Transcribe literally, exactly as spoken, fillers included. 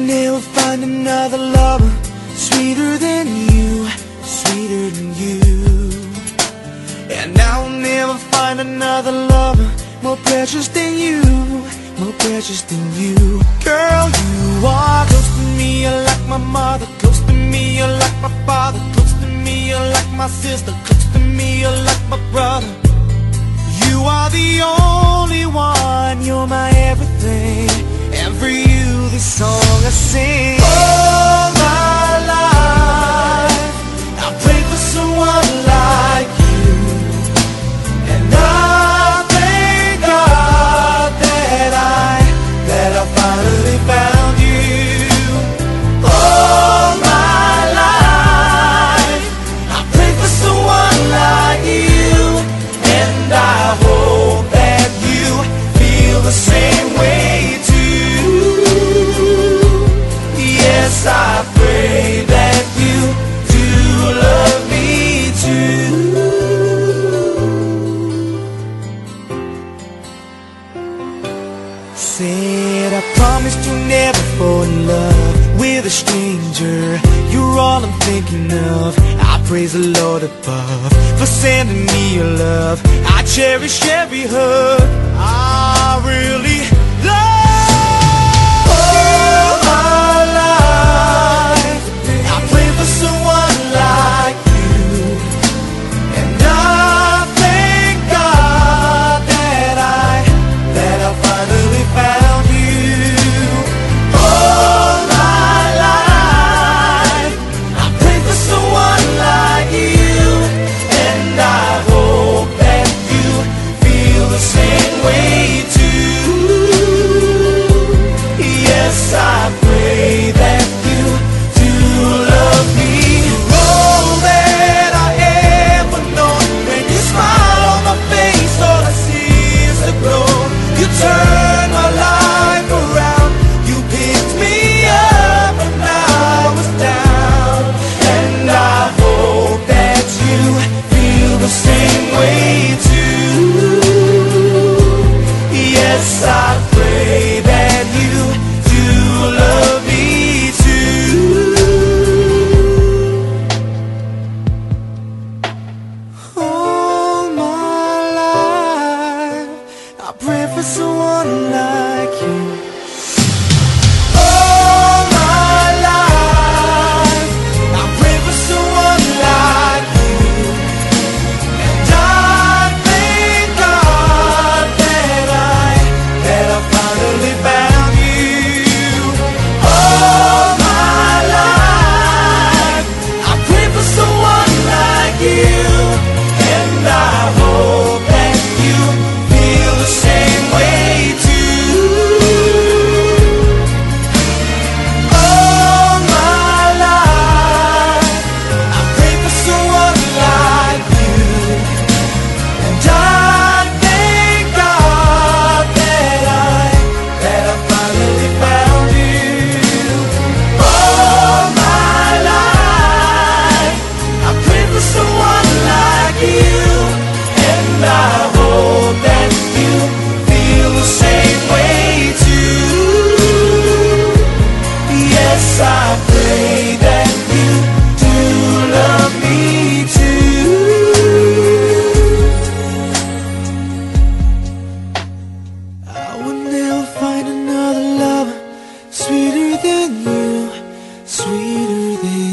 never find another lover sweeter than you, sweeter than you. And I will never find another lover more precious than you, more precious than you. Girl, you are close to me, you're like my mother. Close to me, you're like my father. Close to me, you're like my sister. Close to me, you're like my brother. You are the only one, you're my everything. And for you, this song I sing. All my life I pray for someone like you, and I thank God that I, that I finally found you. All my life I pray for someone like you, and I hope that you feel the same way too. Yes, I pray that you do love me too. Said I promised you never fall in love with a stranger. You're all I'm thinking of. I praise the Lord above for sending me your love. I cherish every hug I really love. All my life I pray for someone like you, and I thank God that I, that I finally found you. All my life I pray for someone like you, and I hope that you feel the same way too. Yes, I pray that you do love me. You're all that I ever known. When you smile on my face, all I see is the glow. You turn my life around. You picked me up when I was down, and I hope that you feel the same way too. Yes, I pray that you do love me too. All my life I pray for someone like you. All my life I pray for someone like you, and I thank God that I, that I finally found you. All my life I pray for someone like you, and I hope that you feel the same way too. All my life I pray for someone like you, and I thank God that I, that I finally found you. All my life I pray for someone like you, and I hope that you feel the same way too. Yes, I pray that you do love me too. I will never find another lover sweeter than you, sweeter than